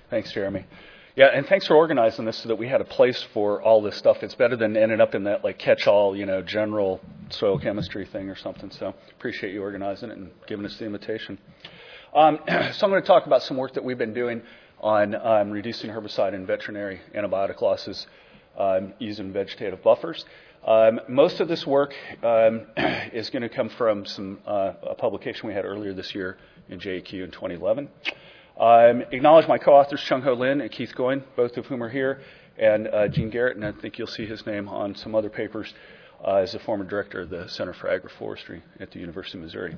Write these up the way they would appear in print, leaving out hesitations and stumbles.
Thanks, Jeremy. Yeah, and thanks for organizing this so that we had a place for all this stuff. It's better than ending up in that like catch-all, general soil chemistry thing or something. So appreciate you organizing it and giving us the invitation. So I'm going to talk about some work that we've been doing on reducing herbicide and veterinary antibiotic losses using vegetative buffers. Most of this work is going to come from a publication we had earlier this year in JAQ in 2011. Acknowledge my co-authors, Chung-Ho Lin and Keith Goin, both of whom are here, and Gene Garrett, and I think you'll see his name on some other papers as the former director of the Center for Agroforestry at the University of Missouri.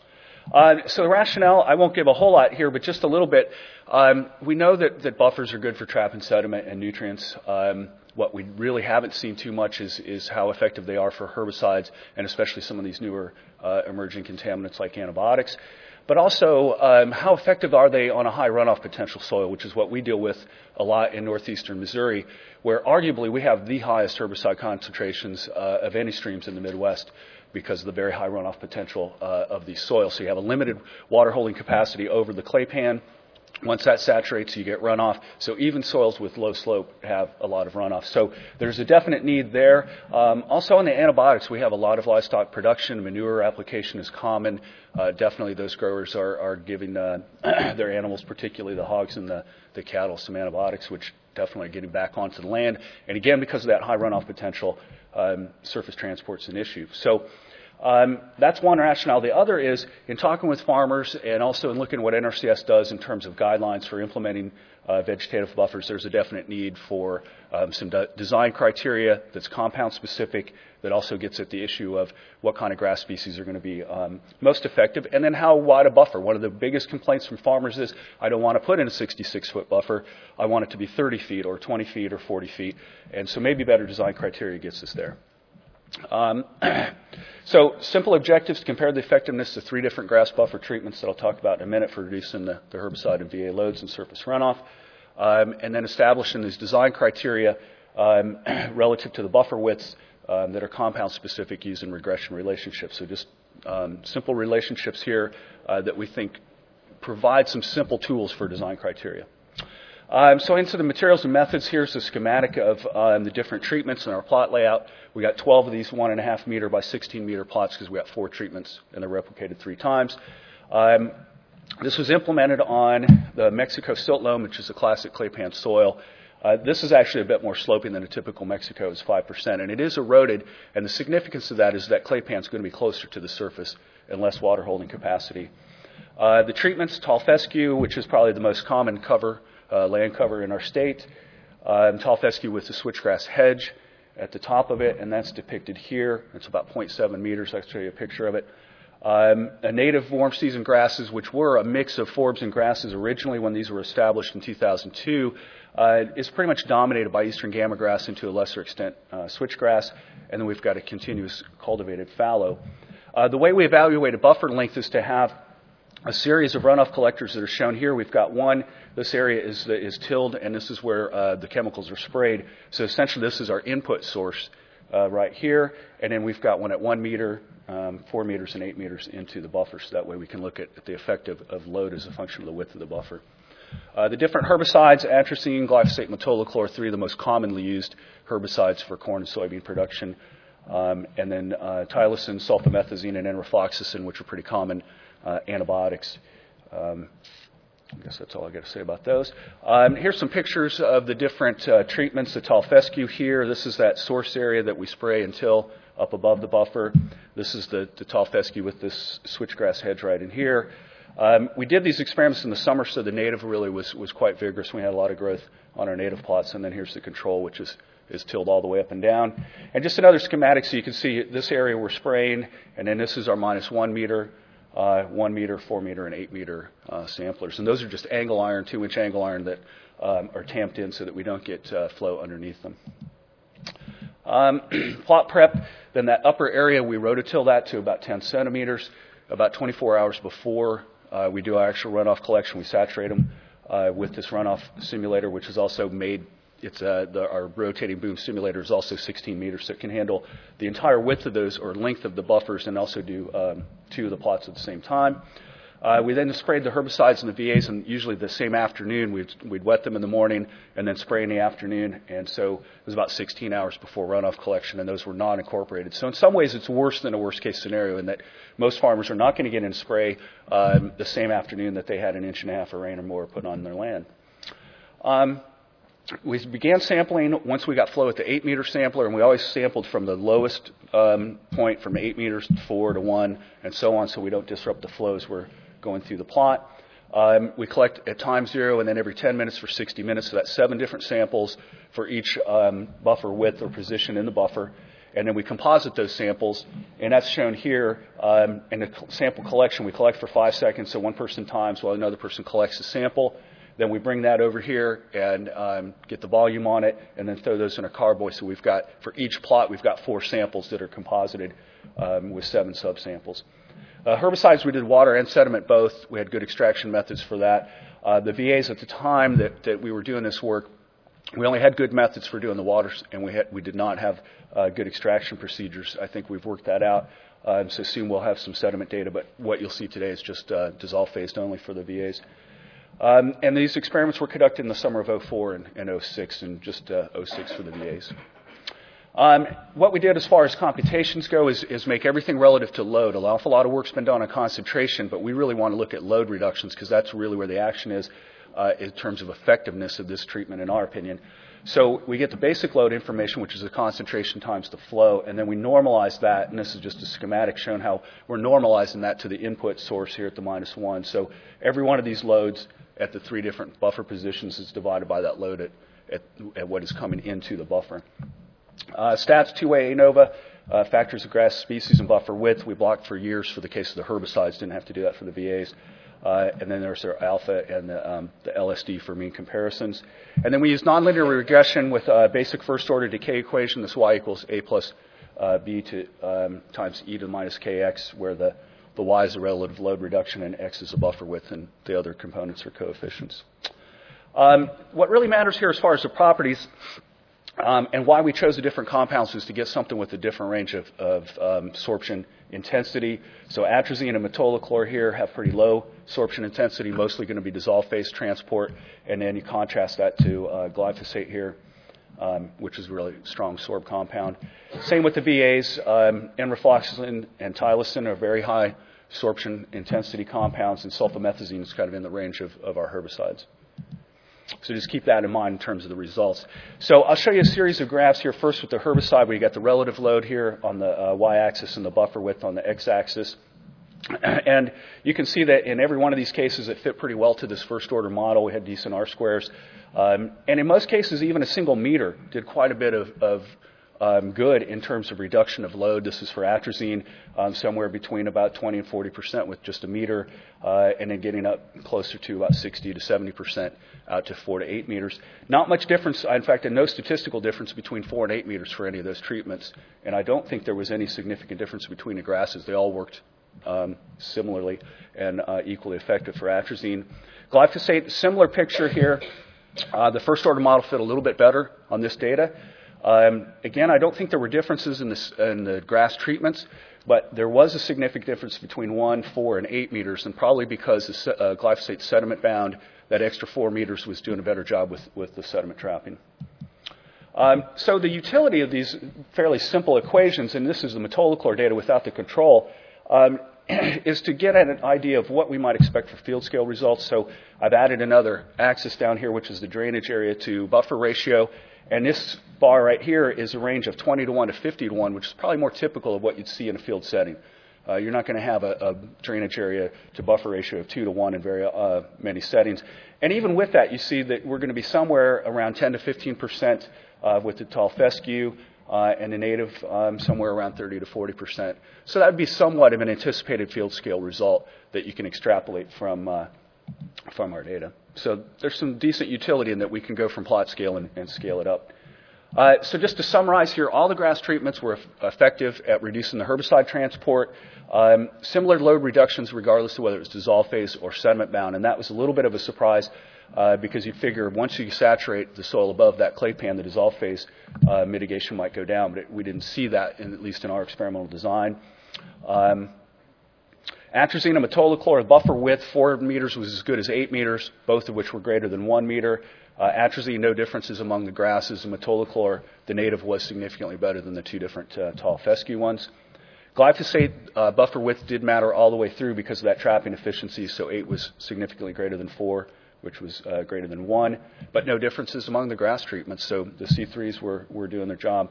So the rationale, I won't give a whole lot here, but just a little bit. We know that buffers are good for trapping sediment and nutrients. What we really haven't seen too much is how effective they are for herbicides, and especially some of these newer emerging contaminants like antibiotics. But also, how effective are they on a high runoff potential soil, which is what we deal with a lot in northeastern Missouri, where arguably we have the highest herbicide concentrations of any streams in the Midwest because of the very high runoff potential of these soils. So you have a limited water holding capacity over the clay pan. Once that saturates, you get runoff. So even soils with low slope have a lot of runoff. So there's a definite need there. Also on the antibiotics, we have a lot of livestock production. Manure application is common. Definitely those growers are giving their animals, particularly the hogs and the cattle, some antibiotics, which definitely are getting back onto the land. And again, because of that high runoff potential, surface transport's an issue. So that's one rationale. The other is in talking with farmers and also in looking at what NRCS does in terms of guidelines for implementing vegetative buffers, there's a definite need for some design criteria that's compound specific that also gets at the issue of what kind of grass species are going to be most effective, and then how wide a buffer. One of the biggest complaints from farmers is, I don't want to put in a 66-foot buffer. I want it to be 30 feet or 20 feet or 40 feet. And so maybe better design criteria gets us there. So simple objectives to compare the effectiveness of 3 different grass buffer treatments that I'll talk about in a minute for reducing the herbicide and VA loads and surface runoff, and then establishing these design criteria relative to the buffer widths that are compound specific using regression relationships. So just simple relationships here that we think provide some simple tools for design criteria. So into the materials and methods, here's a schematic of the different treatments in our plot layout. We got 12 of these 1.5 meter by 16 meter plots because we got 4 treatments and they're replicated 3 times. This was implemented on the Mexico silt loam, which is a classic clay pan soil. This is actually a bit more sloping than a typical Mexico. It's 5%, and it is eroded, and the significance of that is that clay pan is going to be closer to the surface and less water holding capacity. The treatments, tall fescue, which is probably the most common land cover in our state, tall fescue with the switchgrass hedge at the top of it, and that's depicted here. It's about 0.7 meters. I'll show you a picture of it. A native warm season grasses, which were a mix of forbs and grasses originally when these were established in 2002, is pretty much dominated by eastern gamma grass and to a lesser extent switchgrass, and then we've got a continuous cultivated fallow. The way we evaluate a buffer length is to have a series of runoff collectors that are shown here. We've got one. This area is tilled, and this is where the chemicals are sprayed. So essentially, this is our input source right here. And then we've got one at 1 meter, 4 meters, and 8 meters into the buffer. So that way we can look at the effect of load as a function of the width of the buffer. The different herbicides, atrazine, glyphosate, metolachlor, 3 of the most commonly used herbicides for corn and soybean production. And then tylosin, sulfamethazine, and enrofloxacin, which are pretty common antibiotics. I guess that's all I got to say about those. Here's some pictures of the different treatments. The tall fescue here. This is that source area that we spray until up above the buffer. This is the tall fescue with this switchgrass hedge right in here. We did these experiments in the summer, so the native really was quite vigorous. We had a lot of growth on our native plots, and then here's the control, which is tilled all the way up and down. And just another schematic, so you can see this area we're spraying, and then this is our -1 meter, 1 meter, 4 meter, and 8 meter samplers. And those are just angle iron, 2-inch angle iron that are tamped in so that we don't get flow underneath them. Plot prep, then that upper area, we rototill that to about 10 centimeters. About 24 hours before we do our actual runoff collection, we saturate them with this runoff simulator, which is also made. Our rotating boom simulator is also 16 meters, so it can handle the entire width of those or length of the buffers and also do 2 of the plots at the same time. We then sprayed the herbicides and the VAs, and usually the same afternoon. We'd wet them in the morning and then spray in the afternoon. And so it was about 16 hours before runoff collection, and those were not incorporated. So in some ways, it's worse than a worst-case scenario in that most farmers are not going to get in and spray the same afternoon that they had an inch and a half of rain or more put on their land. We began sampling once we got flow at the 8-meter sampler, and we always sampled from the lowest point from 8 meters to 4 to 1 and so on, so we don't disrupt the flows we're going through the plot. We collect at time 0 and then every 10 minutes for 60 minutes, so that's 7 different samples for each buffer width or position in the buffer. And then we composite those samples, and that's shown here in the sample collection. We collect for 5 seconds, so one person times while another person collects the sample. Then we bring that over here and get the volume on it, and then throw those in a carboy. So we've got, for each plot, we've got 4 samples that are composited with 7 subsamples. Herbicides, we did water and sediment both. We had good extraction methods for that. The VAs at the time that we were doing this work, we only had good methods for doing the waters, and we did not have good extraction procedures. I think we've worked that out. So soon we'll have some sediment data, but what you'll see today is just dissolved phased only for the VAs. And these experiments were conducted in the summer of 2004 and 06, and just 06 for the VAs. What we did as far as computations go is make everything relative to load. An awful lot of work's been done on concentration, but we really want to look at load reductions because that's really where the action is in terms of effectiveness of this treatment, in our opinion. So we get the basic load information, which is the concentration times the flow, and then we normalize that, and this is just a schematic showing how we're normalizing that to the input source here at the -1. So every one of these loads at the 3 different buffer positions is divided by that load at what is coming into the buffer. Stats 2A ANOVA, factors of grass species and buffer width, we blocked for years for the case of the herbicides, didn't have to do that for the VAs. And then there's our alpha and the LSD for mean comparisons. And then we use nonlinear regression with a basic first-order decay equation. This y equals a plus b times e to the minus kx, where the y is the relative load reduction and x is the buffer width, and the other components are coefficients. What really matters here as far as the properties and why we chose the different compounds is to get something with a different range of sorption intensity. So atrazine and metolachlor here have pretty low sorption intensity, mostly going to be dissolved phase transport, and then you contrast that to glyphosate here, which is a really strong sorb compound. Same with the VAs. Enrofloxacin and tylosin are very high sorption intensity compounds, and sulfamethazine is kind of in the range of our herbicides. So just keep that in mind in terms of the results. So I'll show you a series of graphs here, first with the herbicide, where you got the relative load here on the y-axis and the buffer width on the x-axis. And you can see that in every one of these cases, it fit pretty well to this first-order model. We had decent R-squares. And in most cases, even a single meter did quite a bit of good in terms of reduction of load. This is for atrazine, somewhere between about 20 and 40% with just a meter, and then getting up closer to about 60 to 70% out to 4 to 8 meters. Not much difference, in fact, no statistical difference between 4 and 8 meters for any of those treatments, and I don't think there was any significant difference between the grasses. They all worked similarly and equally effective for atrazine. Glyphosate, similar picture here. The first order model fit a little bit better on this data. Again, I don't think there were differences in the grass treatments, but there was a significant difference between 1, 4, and 8 meters, and probably because the glyphosate sediment bound, that extra 4 meters was doing a better job with the sediment trapping. So the utility of these fairly simple equations, and this is the metolachlor data without the control, is to get at an idea of what we might expect for field scale results. So I've added another axis down here, which is the drainage area to buffer ratio. And this bar right here is a range of 20 to 1 to 50 to 1, which is probably more typical of what you'd see in a field setting. You're not going to have a drainage area to buffer ratio of 2 to 1 in very many settings. And even with that, you see that we're going to be somewhere around 10 to 15% with the tall fescue, and the native somewhere around 30 to 40%. So that would be somewhat of an anticipated field scale result that you can extrapolate from our data. So there's some decent utility in that we can go from plot scale and scale it up. So just to summarize here, all the grass treatments were effective at reducing the herbicide transport. Similar load reductions regardless of whether it was dissolved phase or sediment bound, and that was a little bit of a surprise because you'd figure once you saturate the soil above that clay pan, the dissolved phase mitigation might go down, but we didn't see that, at least in our experimental design. Atrazine and metolachlor, the buffer width 4 meters was as good as 8 meters, both of which were greater than 1 meter. Atrazine, no differences among the grasses, and metolachlor, the native, was significantly better than the two different tall fescue ones. Glyphosate buffer width did matter all the way through because of that trapping efficiency, so 8 was significantly greater than 4, which was greater than 1, but no differences among the grass treatments, so the C3s were doing their job.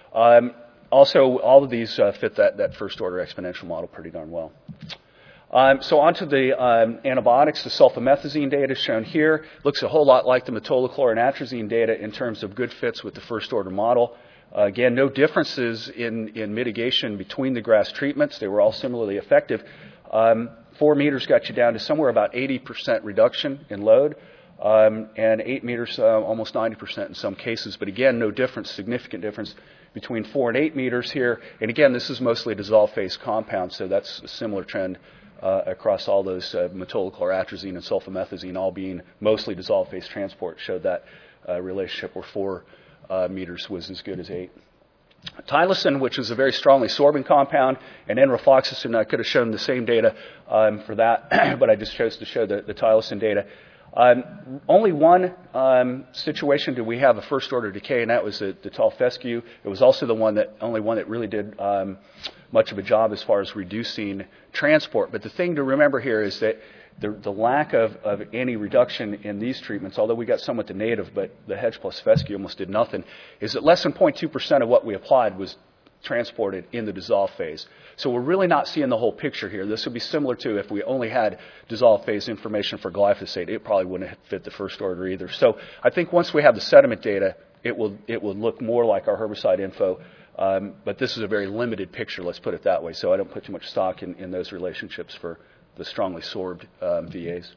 Also, all of these fit that first-order exponential model pretty darn well. So on to the antibiotics. The sulfamethazine data shown here looks a whole lot like the metolachlor and atrazine data in terms of good fits with the first-order model. Again, no differences in mitigation between the grass treatments. They were all similarly effective. 4 meters got you down to somewhere about 80% reduction in load, and 8 meters, almost 90% in some cases. But again, no difference, significant difference between 4 and 8 meters here. And again, this is mostly a dissolved phase compound, so that's a similar trend across all those metolachlor, atrazine, and sulfamethazine, all being mostly dissolved phase transport, showed that relationship where 4 meters was as good as 8. Tylosin, which is a very strongly sorbent compound, and enrofloxacin, I could have shown the same data for that, but I just chose to show the tylosin data. Only one situation did we have a first-order decay, and that was the tall fescue. It was also the only one that really did much of a job as far as reducing transport. But the thing to remember here is that the lack of any reduction in these treatments, although we got some with the native, but the hedge plus fescue almost did nothing, is that less than 0.2% of what we applied was transported in the dissolved phase. So we're really not seeing the whole picture here. This would be similar to if we only had dissolved phase information for glyphosate. It probably wouldn't have fit the first order either. So I think once we have the sediment data, it will look more like our herbicide info. But this is a very limited picture, let's put it that way. So I don't put too much stock in those relationships for the strongly sorbed VAs.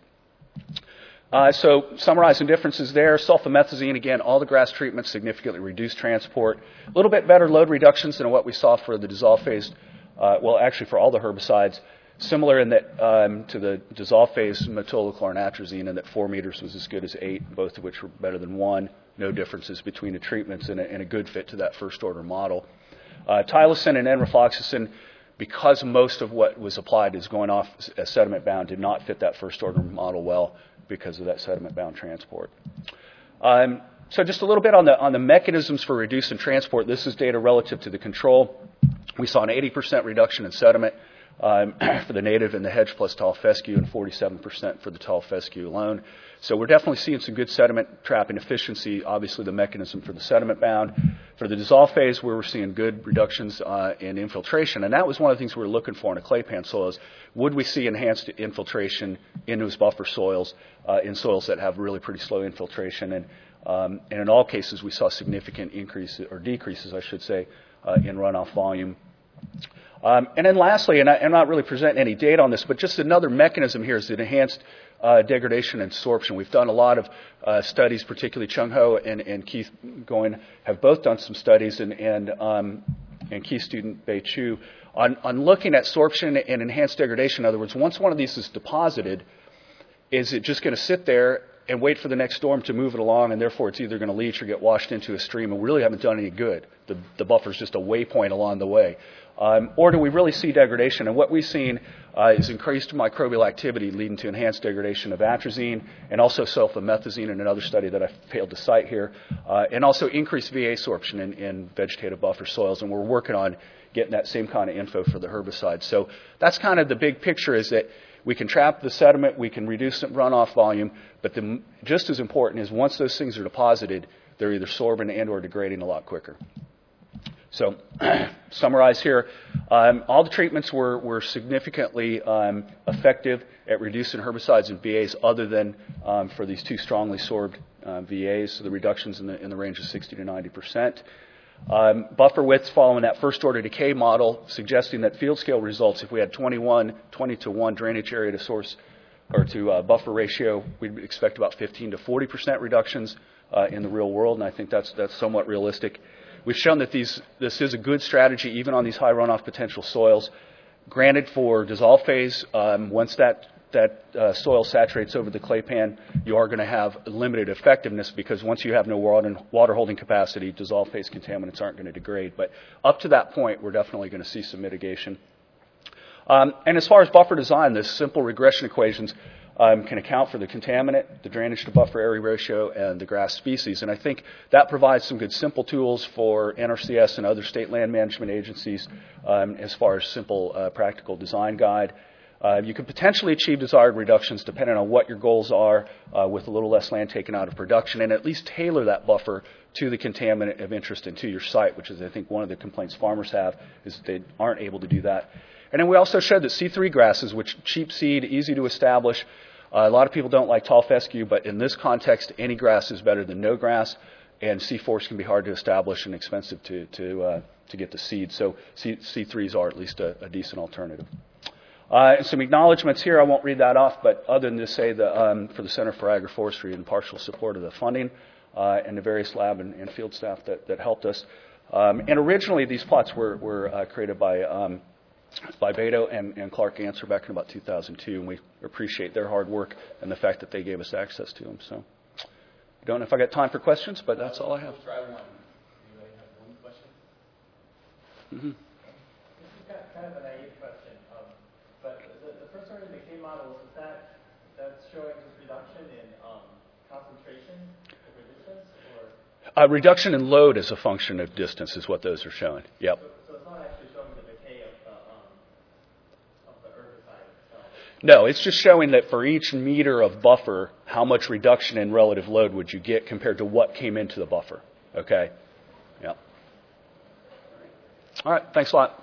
So summarizing differences there, sulfamethazine, again, all the grass treatments significantly reduced transport. A little bit better load reductions than what we saw for the dissolved phase, well, actually for all the herbicides. Similar in that to the dissolved phase metolachlor and atrazine, in that 4 meters was as good as 8, both of which were better than 1. No differences between the treatments, and a good fit to that first-order model. Tylosin and enrofloxacin, because most of what was applied is going off as sediment-bound, did not fit that first-order model well because of that sediment-bound transport. So just a little bit on the mechanisms for reducing transport. This is data relative to the control. We saw an 80% reduction in sediment for the native and the hedge plus tall fescue, and 47% for the tall fescue alone. So we're definitely seeing some good sediment trapping efficiency, obviously the mechanism for the sediment bound. For the dissolved phase, where we're seeing good reductions in infiltration, and that was one of the things we were looking for in a clay pan soils. Would we see enhanced infiltration in those buffer soils, in soils that have really pretty slow infiltration? And in all cases, we saw significant increases, or decreases, I should say, in runoff volume. And then lastly, and I'm not really presenting any data on this, but just another mechanism here is the enhanced degradation and absorption. We've done a lot of studies, particularly Chung Ho and Keith Goin have both done some studies, and Keith's student Bei Chu, on looking at sorption and enhanced degradation. In other words, once one of these is deposited, is it just going to sit there and wait for the next storm to move it along, and therefore it's either going to leach or get washed into a stream, and we really haven't done any good? The buffer's just a waypoint along the way. Or do we really see degradation? And what we've seen is increased microbial activity leading to enhanced degradation of atrazine, and also sulfamethazine in another study that I failed to cite here, and also increased VA sorption in vegetative buffer soils. And we're working on getting that same kind of info for the herbicides. So that's kind of the big picture, is that we can trap the sediment, we can reduce the runoff volume, but just as important is once those things are deposited, they're either sorbent and or degrading a lot quicker. So, summarize here, all the treatments were significantly effective at reducing herbicides and VAs, other than for these two strongly sorbed VAs, so the reductions in the range of 60 to 90%. Buffer widths following that first order decay model, suggesting that field scale results, if we had 20 to 1 drainage area to source or to buffer ratio, we'd expect about 15 to 40% reductions in the real world, and I think that's somewhat realistic. We've shown that this is a good strategy even on these high runoff potential soils. Granted, for dissolved phase, once that soil saturates over the clay pan, you are going to have limited effectiveness, because once you have no water holding capacity, dissolved phase contaminants aren't going to degrade. But up to that point, we're definitely going to see some mitigation. And as far as buffer design, the simple regression equations can account for the contaminant, the drainage to buffer area ratio, and the grass species. And I think that provides some good simple tools for NRCS and other state land management agencies as far as simple practical design guide. You could potentially achieve desired reductions depending on what your goals are with a little less land taken out of production, and at least tailor that buffer to the contaminant of interest and to your site, which is, I think, one of the complaints farmers have, is that they aren't able to do that. And then we also showed that C3 grasses, which cheap seed, easy to establish. A lot of people don't like tall fescue, but in this context, any grass is better than no grass, and C4s can be hard to establish and expensive to get the seed. So C3s are at least a decent alternative. Some acknowledgments here. I won't read that off, but other than to say that for the Center for Agroforestry in partial support of the funding and the various lab and field staff that helped us. And originally, these plots were created by Beto and Clark Answer back in about 2002, and we appreciate their hard work and the fact that they gave us access to them. So I don't know if I got time for questions, but that's all I have. We'll try one. Anybody have one question? Mm-hmm. This is kind of a naive question, but the first one in the K models, is that's showing just reduction in concentration over distance, or? Reduction in load as a function of distance is what those are showing. Yep. So it's not actually showing the decay of the herbicide itself? No, it's just showing that for each meter of buffer, how much reduction in relative load would you get compared to what came into the buffer. Okay? Yep. All right. Thanks a lot.